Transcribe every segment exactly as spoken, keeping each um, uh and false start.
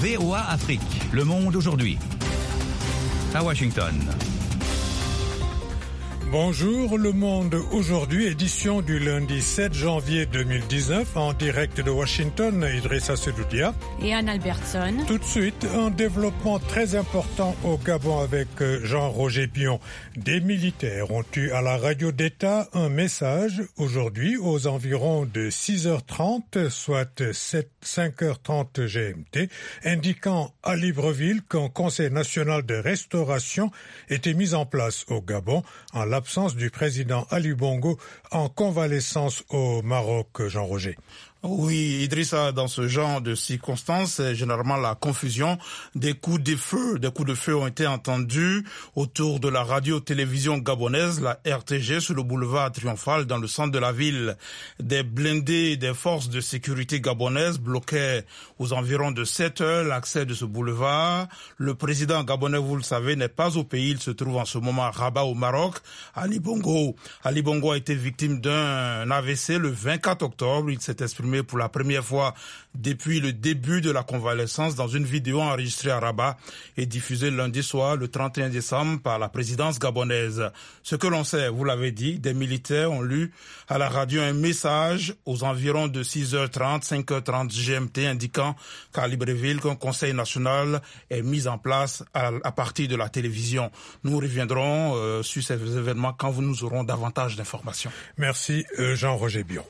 V O A Afrique, le monde aujourd'hui. À Washington. Bonjour, Le Monde aujourd'hui, édition du lundi sept janvier deux mille dix-neuf, en direct de Washington, Idrissa Sedoudia et Anne Albertson. Tout de suite, un développement très important au Gabon avec Jean-Roger Bion. Des militaires ont eu à la radio d'État un message aujourd'hui aux environs de six heures trente, soit cinq heures trente G M T, indiquant à Libreville qu'un conseil national de restauration était mis en place au Gabon en l'absence du président Ali Bongo en convalescence au Maroc, Jean-Roger. Oui, Idrissa, dans ce genre de circonstances, c'est généralement la confusion. Des coups de feu, des coups de feu ont été entendus autour de la radio-télévision gabonaise, la R T G, sur le boulevard Triomphal, dans le centre de la ville. Des blindés des forces de sécurité gabonaises bloquaient aux environs de sept heures l'accès de ce boulevard. Le président gabonais, vous le savez, n'est pas au pays. Il se trouve en ce moment à Rabat, au Maroc. Ali Bongo. Ali Bongo a été victime d'un A V C le vingt-quatre octobre. Il s'est exprimé pour la première fois depuis le début de la convalescence dans une vidéo enregistrée à Rabat et diffusée lundi soir, le trente et un décembre, par la présidence gabonaise. Ce que l'on sait, vous l'avez dit, des militaires ont lu à la radio un message aux environs de six heures trente, cinq heures trente G M T indiquant qu'à Libreville, qu'un conseil national est mis en place à, à partir de la télévision. Nous reviendrons euh, sur ces événements quand nous aurons davantage d'informations. Merci euh, Jean-Roger Bion.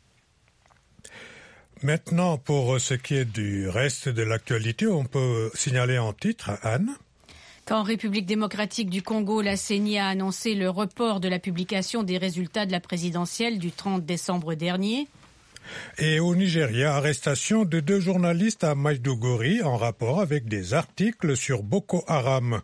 Maintenant, pour ce qui est du reste de l'actualité, on peut signaler en titre, Anne. Qu'en République démocratique du Congo, la C E N I a annoncé le report de la publication des résultats de la présidentielle du trente décembre dernier. Et au Nigeria, arrestation de deux journalistes à Maïdougouri en rapport avec des articles sur Boko Haram.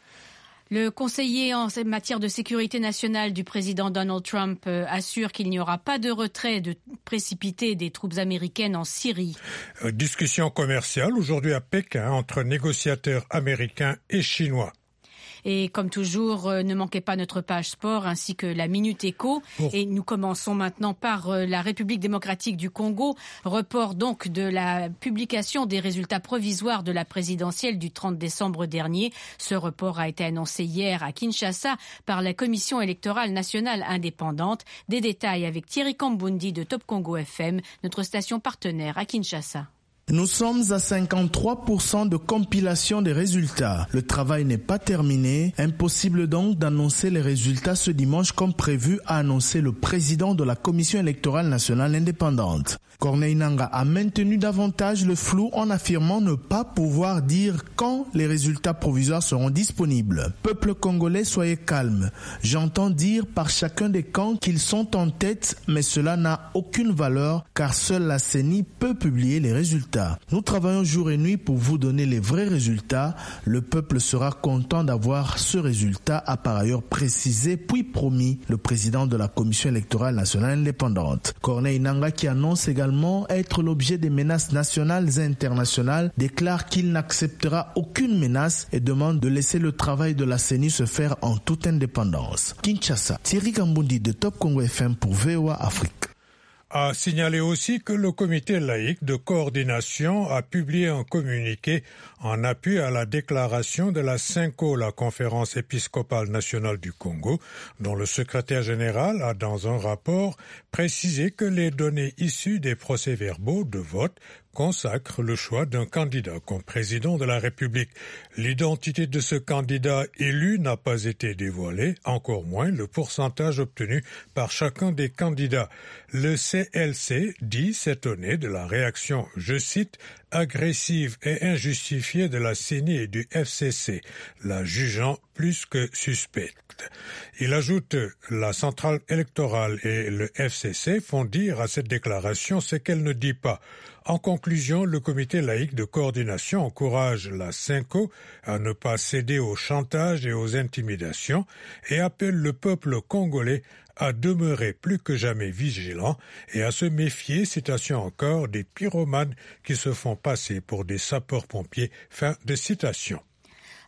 Le conseiller en matière de sécurité nationale du président Donald Trump assure qu'il n'y aura pas de retrait de précipité des troupes américaines en Syrie. Discussion commerciale aujourd'hui à Pékin entre négociateurs américains et chinois. Et comme toujours, euh, ne manquez pas notre page sport ainsi que la Minute Éco. Oh. Et nous commençons maintenant par euh, la République démocratique du Congo. Report donc de la publication des résultats provisoires de la présidentielle du trente décembre dernier. Ce report a été annoncé hier à Kinshasa par la Commission électorale nationale indépendante. Des détails avec Thierry Kambundi de Top Congo F M, notre station partenaire à Kinshasa. Nous sommes à cinquante-trois pour cent de compilation des résultats. Le travail n'est pas terminé. Impossible donc d'annoncer les résultats ce dimanche comme prévu, a annoncé le président de la Commission électorale nationale indépendante. Corneille Nangaa a maintenu davantage le flou en affirmant ne pas pouvoir dire quand les résultats provisoires seront disponibles. Peuple congolais, soyez calme. J'entends dire par chacun des camps qu'ils sont en tête, mais cela n'a aucune valeur car seule la C E N I peut publier les résultats. Nous travaillons jour et nuit pour vous donner les vrais résultats. Le peuple sera content d'avoir ce résultat, a par ailleurs précisé puis promis le président de la Commission électorale nationale indépendante. Corneille Nangaa, qui annonce également être l'objet des menaces nationales et internationales, déclare qu'il n'acceptera aucune menace et demande de laisser le travail de la C E N I se faire en toute indépendance. Kinshasa, Thierry Kambundi de Top Congo F M pour V O A Afrique. A signalé aussi que le comité laïque de coordination a publié un communiqué en appui à la déclaration de la CENCO, la Conférence épiscopale nationale du Congo, dont le secrétaire général a dans un rapport précisé que les données issues des procès-verbaux de vote consacre le choix d'un candidat comme président de la République. L'identité de ce candidat élu n'a pas été dévoilée, encore moins le pourcentage obtenu par chacun des candidats. Le C L C dit s'étonner de la réaction, je cite, agressive et injustifiée de la C E N I et du F C C, la jugeant plus que suspecte. Il ajoute, la centrale électorale et le F C C font dire à cette déclaration ce qu'elle ne dit pas. En conclusion, le comité laïque de coordination encourage la CENCO à ne pas céder au chantage et aux intimidations et appelle le peuple congolais à demeurer plus que jamais vigilant et à se méfier, citation encore, des pyromanes qui se font passer pour des sapeurs-pompiers. Fin de citation.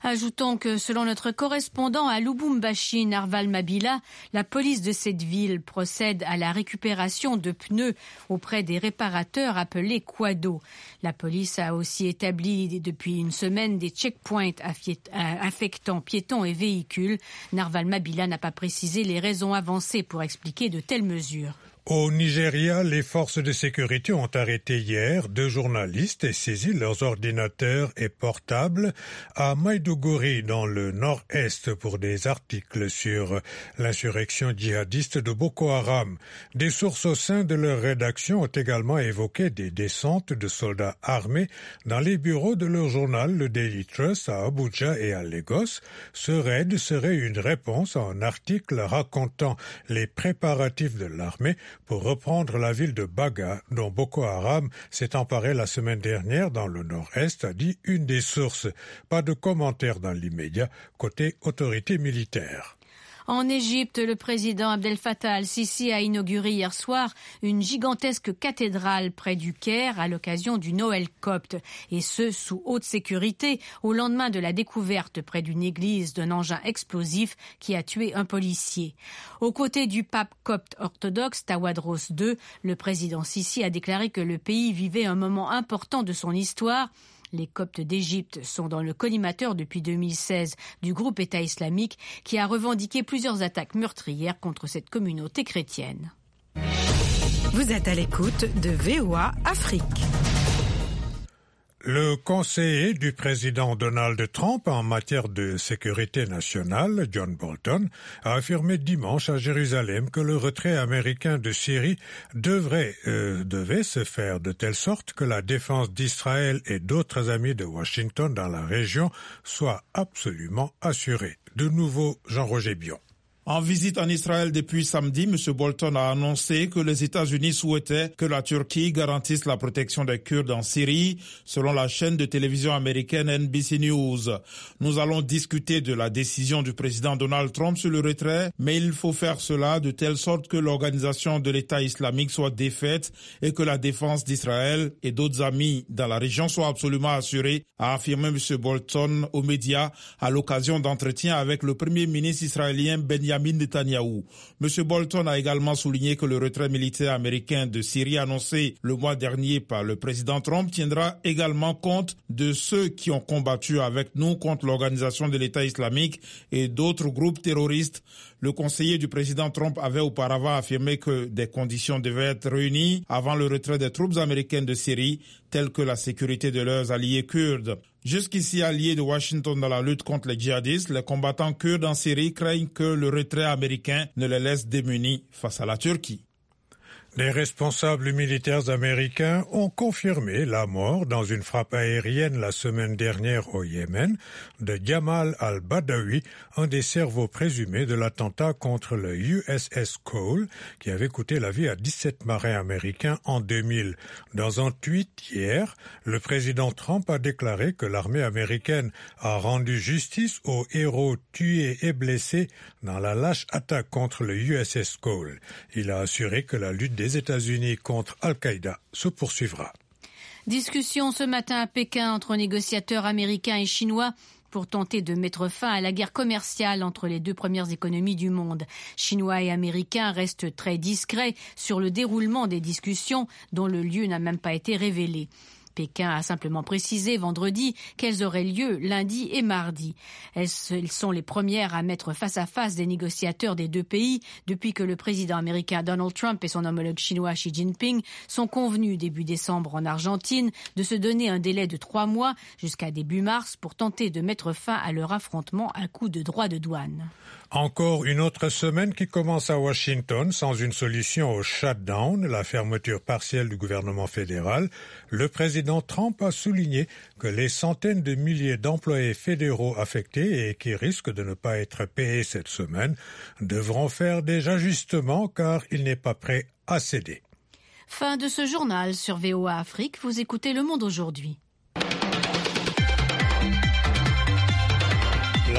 Ajoutons que selon notre correspondant à Lubumbashi, Narval Mabila, la police de cette ville procède à la récupération de pneus auprès des réparateurs appelés quados. La police a aussi établi depuis une semaine des checkpoints affectant piétons et véhicules. Narval Mabila n'a pas précisé les raisons avancées pour expliquer de telles mesures. Au Nigeria, les forces de sécurité ont arrêté hier deux journalistes et saisi leurs ordinateurs et portables à Maiduguri, dans le nord-est, pour des articles sur l'insurrection djihadiste de Boko Haram. Des sources au sein de leur rédaction ont également évoqué des descentes de soldats armés dans les bureaux de leur journal, le Daily Trust, à Abuja et à Lagos. Ce raid serait une réponse à un article racontant les préparatifs de l'armée pour reprendre la ville de Baga, dont Boko Haram s'est emparé la semaine dernière dans le nord-est, a dit une des sources. Pas de commentaires dans l'immédiat côté autorité militaire. En Égypte, le président Abdel Fattah al-Sisi a inauguré hier soir une gigantesque cathédrale près du Caire à l'occasion du Noël copte, et ce sous haute sécurité au lendemain de la découverte près d'une église d'un engin explosif qui a tué un policier. Aux côtés du pape copte orthodoxe Tawadros deux, le président Sisi a déclaré que le pays vivait un moment important de son histoire. Les Coptes d'Égypte sont dans le collimateur depuis deux mille seize du groupe État islamique qui a revendiqué plusieurs attaques meurtrières contre cette communauté chrétienne. Vous êtes à l'écoute de V O A Afrique. Le conseiller du président Donald Trump en matière de sécurité nationale, John Bolton, a affirmé dimanche à Jérusalem que le retrait américain de Syrie devrait, euh, devait se faire de telle sorte que la défense d'Israël et d'autres amis de Washington dans la région soit absolument assurée. De nouveau, Jean-Roger Bion. En visite en Israël depuis samedi, M. Bolton a annoncé que les États-Unis souhaitaient que la Turquie garantisse la protection des Kurdes en Syrie, selon la chaîne de télévision américaine N B C News. Nous allons discuter de la décision du président Donald Trump sur le retrait, mais il faut faire cela de telle sorte que l'organisation de l'État islamique soit défaite et que la défense d'Israël et d'autres amis dans la région soit absolument assurée, a affirmé M. Bolton aux médias à l'occasion d'entretiens avec le premier ministre israélien Benjamin Netanyahou. M. Bolton a également souligné que le retrait militaire américain de Syrie annoncé le mois dernier par le président Trump tiendra également compte de ceux qui ont combattu avec nous contre l'organisation de l'État islamique et d'autres groupes terroristes. Le conseiller du président Trump avait auparavant affirmé que des conditions devaient être réunies avant le retrait des troupes américaines de Syrie, telles que la sécurité de leurs alliés kurdes. Jusqu'ici alliés de Washington dans la lutte contre les djihadistes, les combattants kurdes en Syrie craignent que le retrait américain ne les laisse démunis face à la Turquie. Les responsables militaires américains ont confirmé la mort dans une frappe aérienne la semaine dernière au Yémen de Jamal al-Badawi, un des cerveaux présumés de l'attentat contre le U S S Cole qui avait coûté la vie à dix-sept marins américains en deux mille. Dans un tweet hier, le président Trump a déclaré que l'armée américaine a rendu justice aux héros tués et blessés dans la lâche attaque contre le U S S Cole. Il a assuré que la lutte des Les États-Unis contre Al-Qaïda se poursuivra. Discussion ce matin à Pékin entre négociateurs américains et chinois pour tenter de mettre fin à la guerre commerciale entre les deux premières économies du monde. Chinois et Américains restent très discrets sur le déroulement des discussions dont le lieu n'a même pas été révélé. Pékin a simplement précisé vendredi qu'elles auraient lieu lundi et mardi. Elles sont les premières à mettre face à face des négociateurs des deux pays depuis que le président américain Donald Trump et son homologue chinois Xi Jinping sont convenus début décembre en Argentine de se donner un délai de trois mois jusqu'à début mars pour tenter de mettre fin à leur affrontement à coup de droits de douane. Encore une autre semaine qui commence à Washington sans une solution au shutdown, la fermeture partielle du gouvernement fédéral. Le président Trump a souligné que les centaines de milliers d'employés fédéraux affectés et qui risquent de ne pas être payés cette semaine devront faire des ajustements car il n'est pas prêt à céder. Fin de ce journal sur V O A Afrique. Vous écoutez Le Monde aujourd'hui. La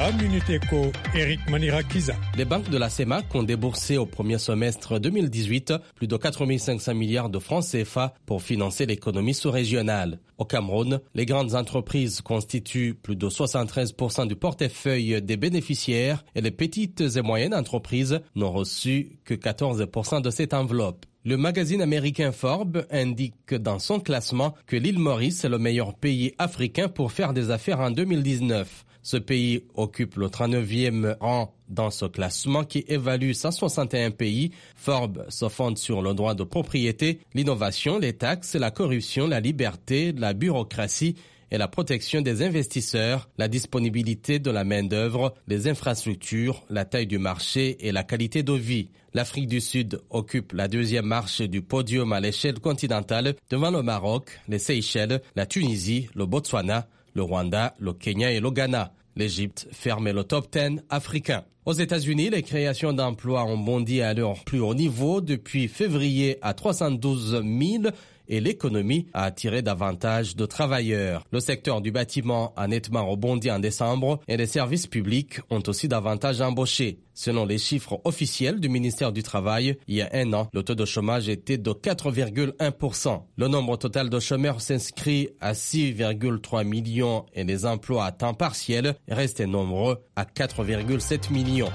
La Minute Éco, Eric Manirakiza. Les banques de la CEMAC ont déboursé au premier semestre deux mille dix-huit plus de quatre mille cinq cents milliards de francs C F A pour financer l'économie sous-régionale. Au Cameroun, les grandes entreprises constituent plus de soixante-treize pour cent du portefeuille des bénéficiaires et les petites et moyennes entreprises n'ont reçu que quatorze pour cent de cette enveloppe. Le magazine américain Forbes indique dans son classement que l'île Maurice est le meilleur pays africain pour faire des affaires en deux mille dix-neuf. Ce pays occupe le trente-neuvième rang dans ce classement qui évalue cent soixante et un pays. Forbes se fonde sur le droit de propriété, l'innovation, les taxes, la corruption, la liberté, la bureaucratie et la protection des investisseurs, la disponibilité de la main-d'œuvre, les infrastructures, la taille du marché et la qualité de vie. L'Afrique du Sud occupe la deuxième marche du podium à l'échelle continentale devant le Maroc, les Seychelles, la Tunisie, le Botswana, le Rwanda, le Kenya et le Ghana. L'Égypte ferme le top dix africain. Aux États-Unis, les créations d'emplois ont bondi à leur plus haut niveau depuis février à trois cent douze mille et l'économie a attiré davantage de travailleurs. Le secteur du bâtiment a nettement rebondi en décembre et les services publics ont aussi davantage embauché. Selon les chiffres officiels du ministère du Travail, il y a un an, le taux de chômage était de quatre virgule un pour cent. Le nombre total de chômeurs s'inscrit à six virgule trois millions et les emplois à temps partiel restent nombreux à quatre virgule sept millions.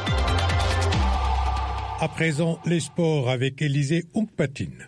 À présent, les sports avec Élisée Oungpatine.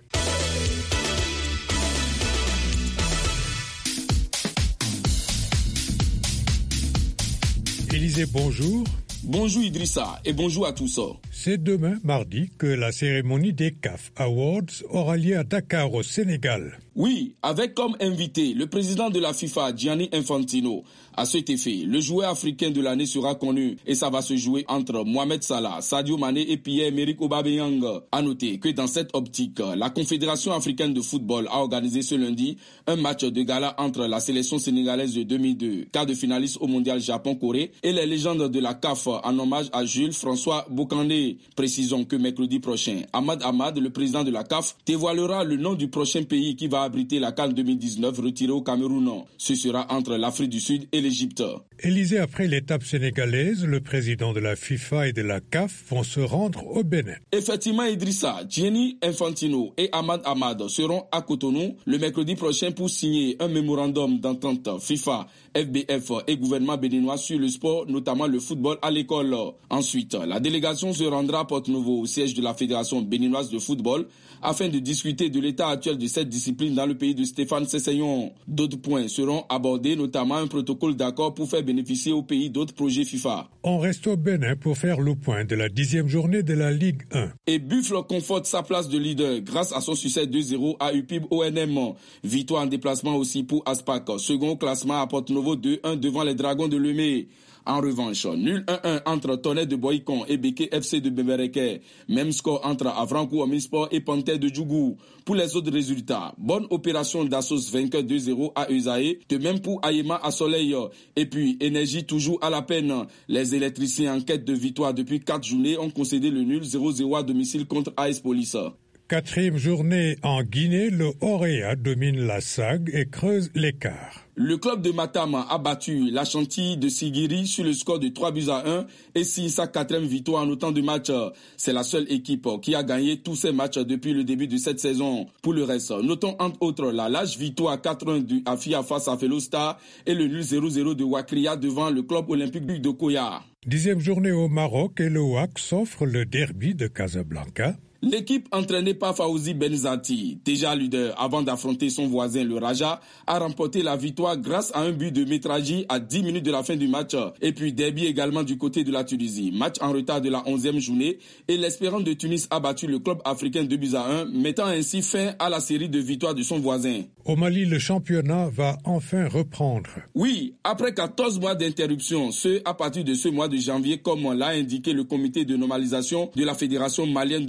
Élisée, bonjour. Bonjour Idrissa et bonjour à tous. C'est demain, mardi, que la cérémonie des C A F Awards aura lieu à Dakar, au Sénégal. Oui, avec comme invité le président de la FIFA, Gianni Infantino. À cet effet, le joueur africain de l'année sera connu et ça va se jouer entre Mohamed Salah, Sadio Mané et Pierre-Emerick Aubameyang. À noter que dans cette optique, la Confédération africaine de football a organisé ce lundi un match de gala entre la sélection sénégalaise de deux mille deux, quart de finaliste au mondial Japon-Corée, et les légendes de la C A F en hommage à Jules François Bocandé. Précisons que mercredi prochain, Ahmad Ahmad, le président de la C A F, dévoilera le nom du prochain pays qui va abriter la CAN deux mille dix-neuf retirée au Cameroun. Ce sera entre l'Afrique du Sud et l'Égypte. Élisée, après l'étape sénégalaise, le président de la FIFA et de la C A F vont se rendre au Bénin. Effectivement, Idrissa, Gianni Infantino et Ahmad Ahmad seront à Cotonou le mercredi prochain pour signer un mémorandum d'entente FIFA, F B F et gouvernement béninois sur le sport, notamment le football à l'école. Ensuite, la délégation se rendra à Porto-Novo, au siège de la Fédération béninoise de football, afin de discuter de l'état actuel de cette discipline dans le pays de Stéphane Sessegnon. D'autres points seront abordés, notamment un protocole d'accord pour faire bénéficier au pays d'autres projets FIFA. On reste au Bénin pour faire le point de la dixième journée de la Ligue un. Et Buffle conforte sa place de leader grâce à son succès deux zéro à U P I B O N M. Victoire en déplacement aussi pour Aspac, second au classement à Porto-Novo deux un devant les Dragons de Lemay. En revanche, nul un un entre Tonnerre de Boycon et Beke F C de Bebereke. Même score entre Avrankou Omnisport et Panthère de Djougou. Pour les autres résultats, bonne opération d'Assos vainqueur deux zéro à Usaï, de même pour Ayema à Soleil. Et puis, Énergie toujours à la peine. Les électriciens en quête de victoire depuis quatre journées ont concédé le nul zéro zéro à domicile contre A S Police. Quatrième journée en Guinée, le Orea domine la S A G et creuse l'écart. Le club de Matam a battu la Chantilly de Sigiri sur le score de trois buts à un et signe sa quatrième victoire en autant de matchs. C'est la seule équipe qui a gagné tous ses matchs depuis le début de cette saison. Pour le reste, notons entre autres la large victoire quatre un du Afia face à Felostar et le nul zéro zéro de Wakria devant le club olympique de Koya. Dixième journée au Maroc et le W A C s'offre le derby de Casablanca. L'équipe entraînée par Fawzi Benzati, déjà leader avant d'affronter son voisin le Raja, a remporté la victoire grâce à un but de Metraji à dix minutes de la fin du match. Et puis derby également du côté de la Tunisie. Match en retard de la onzième journée et l'Espérance de Tunis a battu le club africain deux buts à un, mettant ainsi fin à la série de victoires de son voisin. Au Mali, le championnat va enfin reprendre. Oui, après quatorze mois d'interruption, ce à partir de ce mois de janvier, comme l'a indiqué le comité de normalisation de la Fédération malienne de football.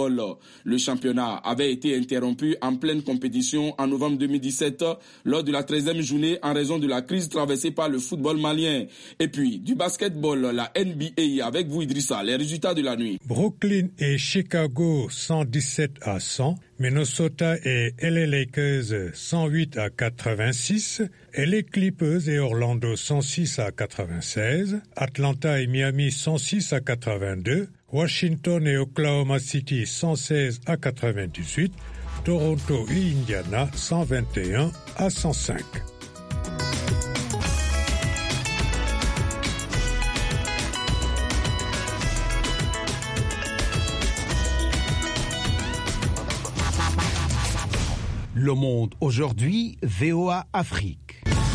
football. Le championnat avait été interrompu en pleine compétition en novembre deux mille dix-sept lors de la treizième journée en raison de la crise traversée par le football malien. Et puis, du basketball, la N B A avec vous Idrissa, les résultats de la nuit. Brooklyn et Chicago cent dix-sept à cent, Minnesota et L A Lakers cent huit à quatre-vingt-six, L A Clippers et Orlando cent six à quatre-vingt-seize, Atlanta et Miami cent six à quatre-vingt-deux, Washington et Oklahoma City cent seize à quatre-vingt-dix-huit, Toronto et Indiana cent vingt et un à cent cinq. Le Monde aujourd'hui, V O A Afrique.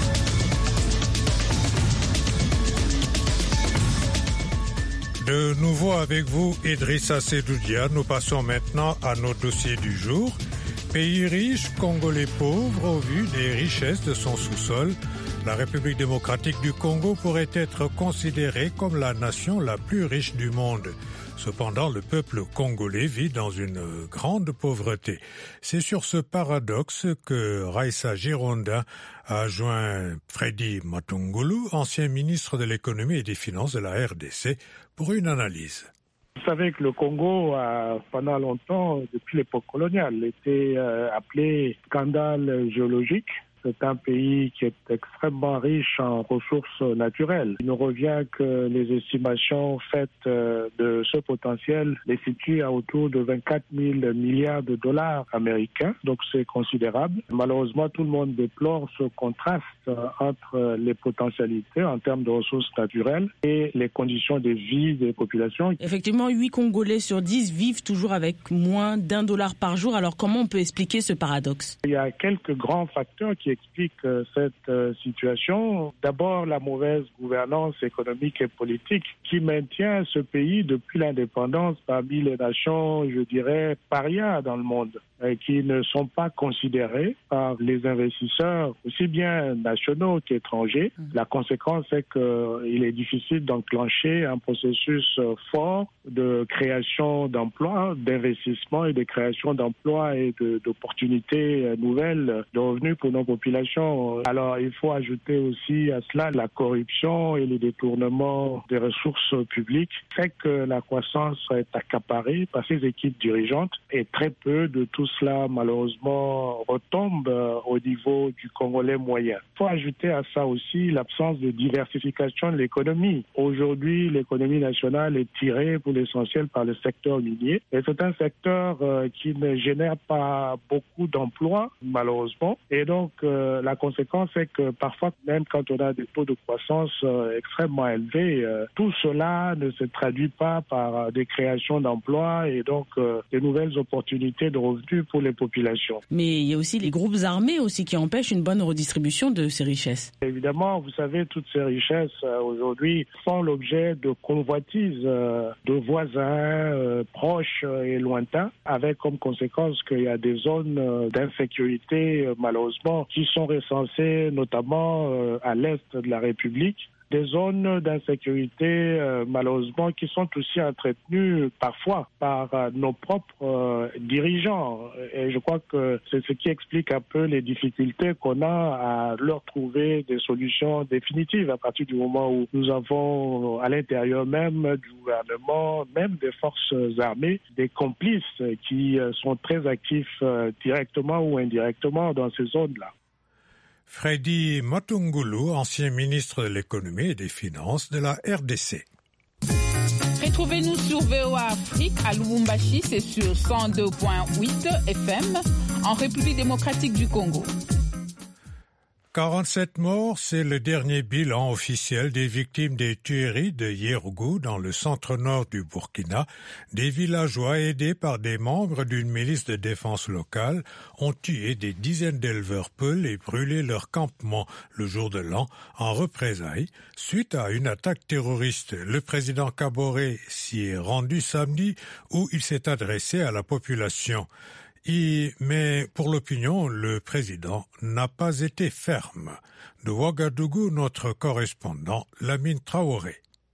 De nouveau avec vous, Idrissa Sedoudia. Nous passons maintenant à nos dossiers du jour. Pays riche, Congolais pauvre, au vu des richesses de son sous-sol, la République démocratique du Congo pourrait être considérée comme la nation la plus riche du monde. Cependant, le peuple congolais vit dans une grande pauvreté. C'est sur ce paradoxe que Raissa Gironda a joint Freddy Matungulu, ancien ministre de l'économie et des finances de la R D C, pour une analyse. Vous savez que le Congo, a, pendant longtemps, depuis l'époque coloniale, était euh, appelé scandale géologique. C'est un pays qui est extrêmement riche en ressources naturelles. Il nous revient que les estimations faites de ce potentiel les situent à autour de vingt-quatre mille milliards de dollars américains, donc c'est considérable. Malheureusement, tout le monde déplore ce contraste entre les potentialités en termes de ressources naturelles et les conditions de vie des populations. Effectivement, huit Congolais sur dix vivent toujours avec moins d'un dollar par jour. Alors comment on peut expliquer ce paradoxe ? Il y a quelques grands facteurs qui explique cette euh, situation. D'abord, la mauvaise gouvernance économique et politique qui maintient ce pays depuis l'indépendance parmi les nations, je dirais, parias dans le monde, et qui ne sont pas considérées par les investisseurs, aussi bien nationaux qu'étrangers. Mmh. La conséquence est qu'il est difficile d'enclencher un processus fort de création d'emplois, d'investissement et de création d'emplois et de, d'opportunités nouvelles de revenus pour nos populations. Alors, il faut ajouter aussi à cela la corruption et le détournement des ressources publiques fait que la croissance est accaparée par ces équipes dirigeantes et très peu de tout cela, malheureusement, retombe au niveau du Congolais moyen. Il faut ajouter à ça aussi l'absence de diversification de l'économie. Aujourd'hui, l'économie nationale est tirée pour l'essentiel par le secteur minier et c'est un secteur euh, qui ne génère pas beaucoup d'emplois, malheureusement. Et donc, euh, la conséquence est que parfois, même quand on a des taux de croissance euh, extrêmement élevés, euh, tout cela ne se traduit pas par euh, des créations d'emplois et donc euh, des nouvelles opportunités de revenus pour les populations. Mais il y a aussi les groupes armés aussi qui empêchent une bonne redistribution de ces richesses. Évidemment, vous savez, toutes ces richesses euh, aujourd'hui font l'objet de convoitises euh, de voisins euh, proches et lointains, avec comme conséquence qu'il y a des zones euh, d'insécurité, euh, malheureusement, qui sont recensées notamment euh, à l'est de la République. Des zones d'insécurité, euh, malheureusement, qui sont aussi entretenues parfois par euh, nos propres euh, dirigeants. Et je crois que c'est ce qui explique un peu les difficultés qu'on a à leur trouver des solutions définitives à partir du moment où nous avons à l'intérieur même du gouvernement, même des forces armées, des complices qui euh, sont très actifs euh, directement ou indirectement dans ces zones-là. Freddy Matungulu, ancien ministre de l'économie et des finances de la R D C. Retrouvez-nous sur V O A Afrique à Lubumbashi, c'est sur cent deux virgule huit F M, en République démocratique du Congo. quarante-sept morts, c'est le dernier bilan officiel des victimes des tueries de Yerougou dans le centre-nord du Burkina. Des villageois aidés par des membres d'une milice de défense locale ont tué des dizaines d'éleveurs peuls et brûlé leur campement le jour de l'an en représailles suite à une attaque terroriste. Le président Kaboré s'y est rendu samedi où il s'est adressé à la population. Et, mais pour l'opinion, le président n'a pas été ferme. De Ouagadougou, notre correspondant, Lamine Traoré.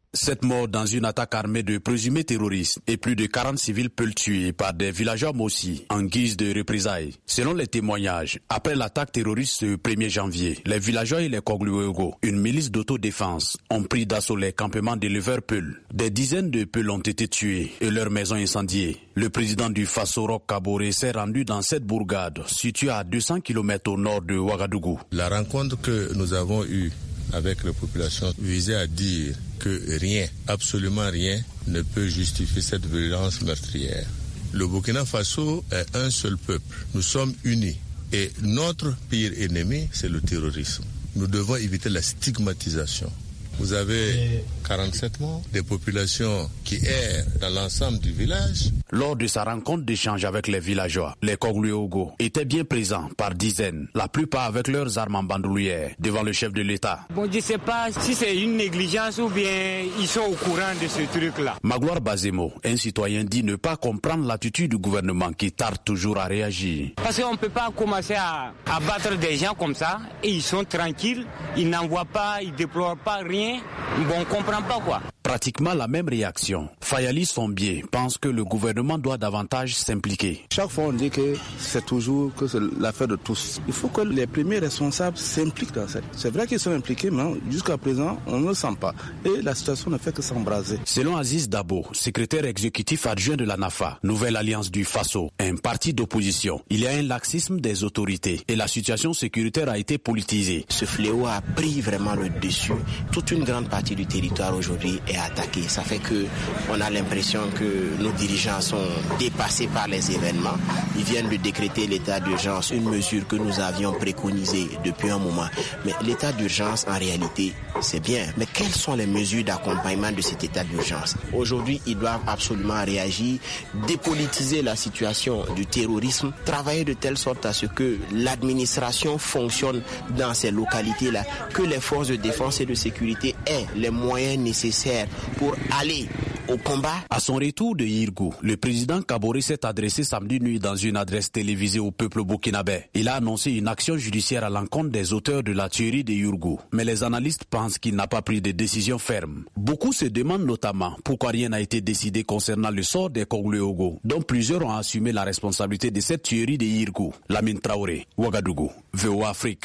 Sept morts dans une attaque armée de présumés terroristes et plus de quarante civils peuls tués par des villageois aussi en guise de représailles. Selon les témoignages, après l'attaque terroriste ce premier janvier, les villageois et les Kogluego, une milice d'autodéfense, ont pris d'assaut les campements d'éleveurs peuls. Des dizaines de peuls ont été tués et leurs maisons incendiées. Le président du Faso Roch Kaboré s'est rendu dans cette bourgade située à deux cents kilomètres au nord de Ouagadougou. La rencontre que nous avons eue avec la population visait à dire que rien, absolument rien, ne peut justifier cette violence meurtrière. Le Burkina Faso est un seul peuple. Nous sommes unis. Et notre pire ennemi, c'est le terrorisme. Nous devons éviter la stigmatisation. Vous avez quarante-sept morts, des populations qui errent dans l'ensemble du village. Lors de sa rencontre d'échange avec les villageois, les Kogluego étaient bien présents par dizaines, la plupart avec leurs armes en bandoulière, devant le chef de l'État. Bon, je ne sais pas si c'est une négligence ou bien ils sont au courant de ce truc-là. Magloire Bazemo, un citoyen, dit ne pas comprendre l'attitude du gouvernement qui tarde toujours à réagir. Parce qu'on ne peut pas commencer à, à battre des gens comme ça et ils sont tranquilles, ils n'envoient pas, ils ne déplorent pas rien. Bon, on comprend pas quoi. Pratiquement la même réaction. Fayali Sombier pense que le gouvernement doit davantage s'impliquer. Chaque fois on dit que c'est toujours que c'est l'affaire de tous. Il faut que les premiers responsables s'impliquent dans ça. C'est vrai qu'ils sont impliqués, mais jusqu'à présent on ne le sent pas. Et la situation ne fait que s'embraser. Selon Aziz Dabo, secrétaire exécutif adjoint de la NAFA, Nouvelle Alliance du Faso, un parti d'opposition, il y a un laxisme des autorités et la situation sécuritaire a été politisée. Ce fléau a pris vraiment le dessus. Toute une grande partie du territoire aujourd'hui est attaquée. Ça fait que on a l'impression que nos dirigeants sont dépassés par les événements. Ils viennent de décréter l'état d'urgence, une mesure que nous avions préconisée depuis un moment. Mais l'état d'urgence, en réalité, c'est bien. Mais quelles sont les mesures d'accompagnement de cet état d'urgence? Aujourd'hui, ils doivent absolument réagir, dépolitiser la situation du terrorisme, travailler de telle sorte à ce que l'administration fonctionne dans ces localités-là, que les forces de défense et de sécurité aient les moyens nécessaires pour aller au combat. À son retour de Yirgou, le président Kaboré s'est adressé samedi nuit dans une adresse télévisée au peuple burkinabé. Il a annoncé une action judiciaire à l'encontre des auteurs de la tuerie de Yirgou. Mais les analystes pensent qu'il n'a pas pris de décision ferme. Beaucoup se demandent notamment pourquoi rien n'a été décidé concernant le sort des Kogluego, dont plusieurs ont assumé la responsabilité de cette tuerie de Yirgou. Lamine Traoré, Ouagadougou, V O A Afrique.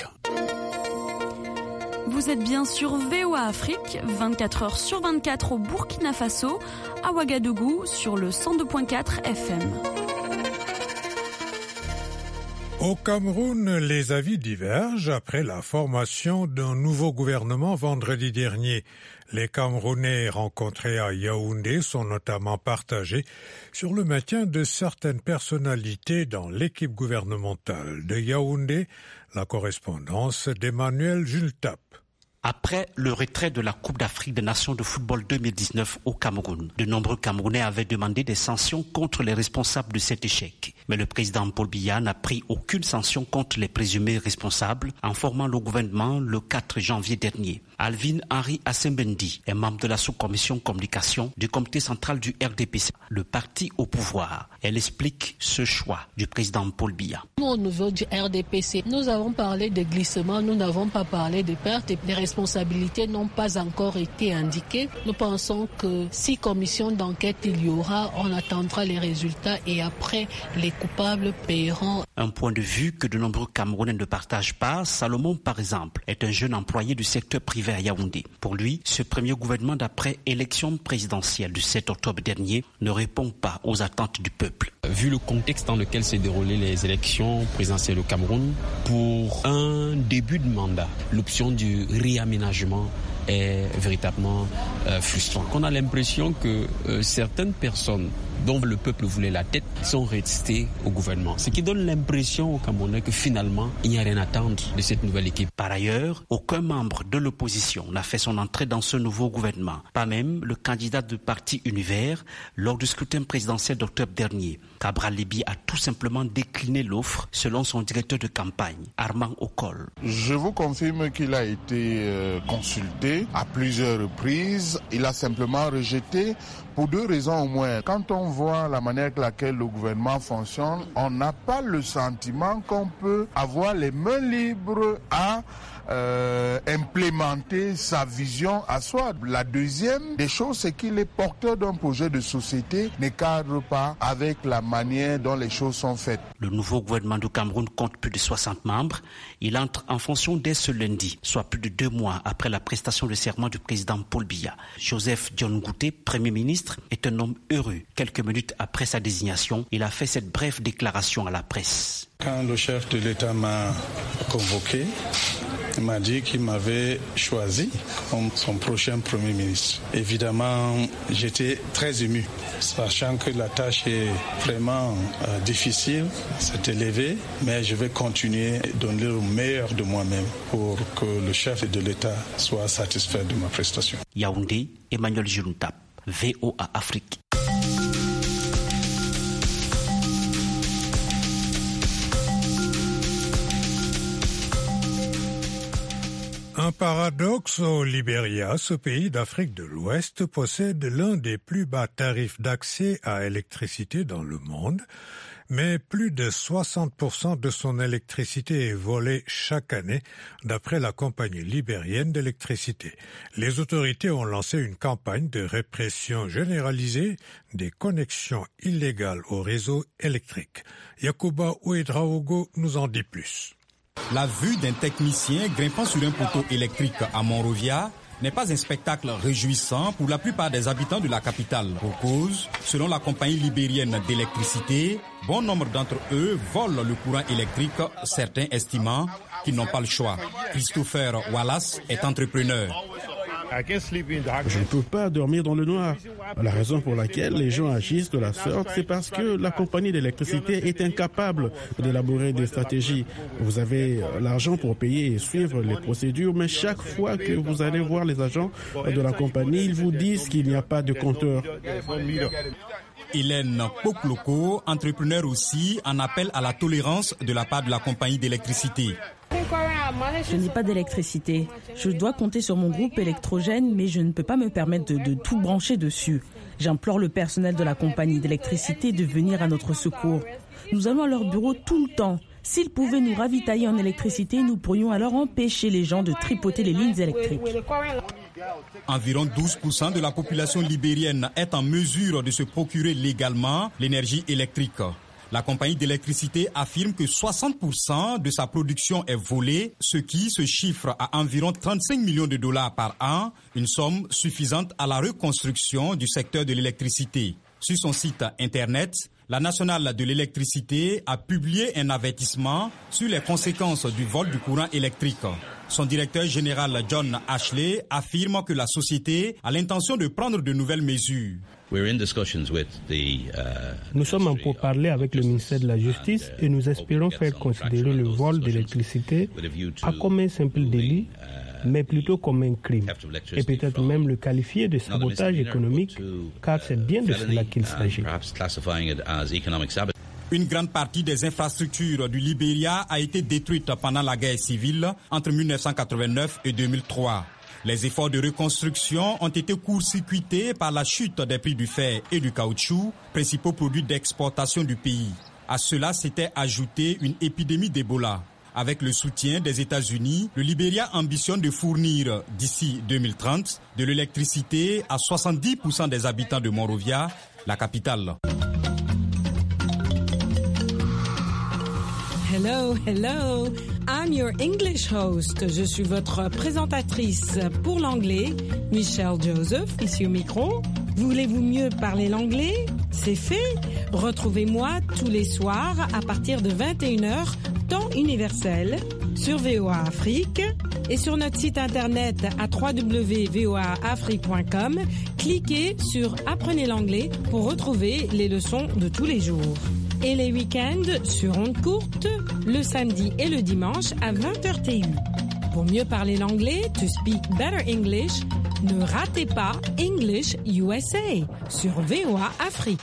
Vous êtes bien sur V O A Afrique, vingt-quatre heures sur vingt-quatre au Burkina Faso, à Ouagadougou sur le cent deux virgule quatre F M. Au Cameroun, les avis divergent après la formation d'un nouveau gouvernement vendredi dernier. Les Camerounais rencontrés à Yaoundé sont notamment partagés sur le maintien de certaines personnalités dans l'équipe gouvernementale. De Yaoundé, la correspondance d'Emmanuel Jultap. Après le retrait de la Coupe d'Afrique des Nations de football deux mille dix-neuf au Cameroun, de nombreux Camerounais avaient demandé des sanctions contre les responsables de cet échec. Mais le président Paul Biya n'a pris aucune sanction contre les présumés responsables en formant le gouvernement le quatre janvier dernier. Alvin Henri Assembendi est membre de la sous-commission communication du comité central du R D P C, le parti au pouvoir. Elle explique ce choix du président Paul Biya. Nous, au niveau du R D P C, nous avons parlé de glissement, nous n'avons pas parlé de perte et des responsabilités n'ont pas encore été indiquées. Nous pensons que si commission d'enquête il y aura, on attendra les résultats et après les coupables paieront. Un point de vue que de nombreux Camerounais ne partagent pas. Salomon, par exemple, est un jeune employé du secteur privé à Yaoundé. Pour lui, ce premier gouvernement d'après élection présidentielle du sept octobre dernier ne répond pas aux attentes du peuple. Vu le contexte dans lequel s'est déroulées les élections présidentielles au Cameroun, pour un début de mandat, l'option du réaménagement est véritablement euh, frustrant. On a l'impression que euh, certaines personnes dont le peuple voulait la tête sont restées au gouvernement. Ce qui donne l'impression aux Camerounais que finalement, il n'y a rien à attendre de cette nouvelle équipe. Par ailleurs, aucun membre de l'opposition n'a fait son entrée dans ce nouveau gouvernement. Pas même le candidat du parti Univers lors du scrutin présidentiel d'octobre dernier. Cabral Libi a tout simplement décliné l'offre selon son directeur de campagne, Armand Okol. Je vous confirme qu'il a été euh, consulté à plusieurs reprises. Il a simplement rejeté pour deux raisons au moins. Quand on voit la manière avec laquelle le gouvernement fonctionne, on n'a pas le sentiment qu'on peut avoir les mains libres à euh, implémenter sa vision à soi. La deuxième des choses, c'est qu'il est porteur d'un projet de société, ne cadre pas avec la manière dont les choses sont faites. Le nouveau gouvernement du Cameroun compte plus de soixante membres. Il entre en fonction dès ce lundi, soit plus de deux mois après la prestation de serment du président Paul Biya. Joseph John Ngouté, Premier ministre, est un homme heureux. Quelques minutes après sa désignation, il a fait cette brève déclaration à la presse. Quand le chef de l'État m'a convoqué, il m'a dit qu'il m'avait choisi comme son prochain Premier ministre. Évidemment, j'étais très ému, sachant que la tâche est vraiment euh, difficile, c'est élevé, mais je vais continuer à donner le meilleur de moi-même pour que le chef de l'État soit satisfait de ma prestation. Yaoundé, Emmanuel Juruntap, V O A Afrique. Un paradoxe au Libéria, ce pays d'Afrique de l'Ouest possède l'un des plus bas tarifs d'accès à l'électricité dans le monde, mais plus de soixante pour cent de son électricité est volée chaque année, d'après la compagnie libérienne d'électricité. Les autorités ont lancé une campagne de répression généralisée des connexions illégales au réseau électrique. Yacouba Ouedraogo nous en dit plus. La vue d'un technicien grimpant sur un poteau électrique à Monrovia n'est pas un spectacle réjouissant pour la plupart des habitants de la capitale. Pour cause, selon la compagnie libérienne d'électricité, bon nombre d'entre eux volent le courant électrique, certains estimant qu'ils n'ont pas le choix. Christopher Wallace est entrepreneur. Je ne peux pas dormir dans le noir. La raison pour laquelle les gens agissent de la sorte, c'est parce que la compagnie d'électricité est incapable d'élaborer des stratégies. Vous avez l'argent pour payer et suivre les procédures, mais chaque fois que vous allez voir les agents de la compagnie, ils vous disent qu'il n'y a pas de compteur. Hélène Pokloko, entrepreneur aussi, en appelle à la tolérance de la part de la compagnie d'électricité. Je n'ai pas d'électricité. Je dois compter sur mon groupe électrogène, mais je ne peux pas me permettre de, de tout brancher dessus. J'implore le personnel de la compagnie d'électricité de venir à notre secours. Nous allons à leur bureau tout le temps. S'ils pouvaient nous ravitailler en électricité, nous pourrions alors empêcher les gens de tripoter les lignes électriques. Environ douze pour cent de la population libérienne est en mesure de se procurer légalement l'énergie électrique. La compagnie d'électricité affirme que soixante pour cent de sa production est volée, ce qui se chiffre à environ trente-cinq millions de dollars par an, une somme suffisante à la reconstruction du secteur de l'électricité. Sur son site internet, la nationale de l'électricité a publié un avertissement sur les conséquences du vol du courant électrique. Son directeur général John Ashley affirme que la société a l'intention de prendre de nouvelles mesures. Nous sommes en pourparlers avec le ministère de la Justice et nous espérons faire considérer le vol d'électricité pas comme un simple délit, mais plutôt comme un crime, et peut-être même le qualifier de sabotage économique, car c'est bien de cela qu'il s'agit. Une grande partie des infrastructures du Libéria a été détruite pendant la guerre civile entre mille neuf cent quatre-vingt-neuf et deux mille trois. Les efforts de reconstruction ont été court-circuités par la chute des prix du fer et du caoutchouc, principaux produits d'exportation du pays. À cela s'était ajoutée une épidémie d'Ebola. Avec le soutien des États-Unis, le Libéria ambitionne de fournir, d'ici deux mille trente, de l'électricité à soixante-dix pour cent des habitants de Monrovia, la capitale. Hello, hello. I'm your English host. Je suis votre présentatrice pour l'anglais, Michelle Joseph, ici au micro. Voulez-vous mieux parler l'anglais? C'est fait. Retrouvez-moi tous les soirs à partir de vingt et une heures, temps universel, sur V O A Afrique et sur notre site internet à w w w point v o a afrique point com. Cliquez sur Apprenez l'anglais pour retrouver les leçons de tous les jours. Et les week-ends sur ondes courtes, le samedi et le dimanche à vingt heures T U. Pour mieux parler l'anglais, to speak better English, ne ratez pas English U S A sur V O A Afrique.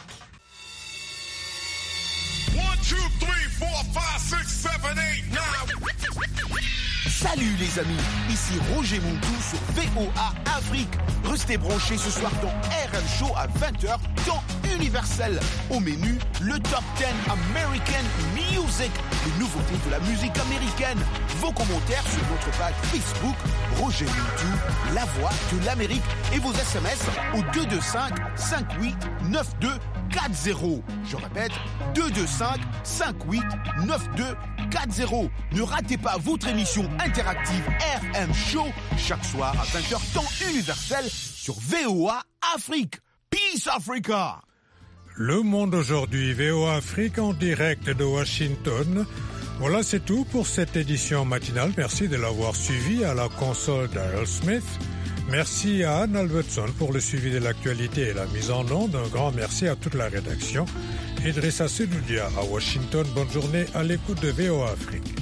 Salut les amis, ici Roger Mountou sur V O A Afrique. Restez branchés ce soir dans R M Show à vingt heures, temps universel. Au menu, le Top dix American Music, les nouveautés de la musique américaine. Vos commentaires sur notre page Facebook, Roger Mintou, la voix de l'Amérique, et vos S M S au deux deux cinq, cinq huit, neuf deux quatre zéro. Je répète, deux deux cinq, cinq huit, neuf deux quatre zéro. Ne ratez pas votre émission interactive R M Show chaque soir à vingt heures temps universel sur V O A Afrique. Peace Africa. Le Monde aujourd'hui, V O A Afrique en direct de Washington. Voilà, c'est tout pour cette édition matinale. Merci de l'avoir suivi à la console d'Earl Smith. Merci à Anne Albertson pour le suivi de l'actualité et la mise en onde. Un grand merci à toute la rédaction. Idrissa Sedoudia à Washington. Bonne journée à l'écoute de V O A Afrique.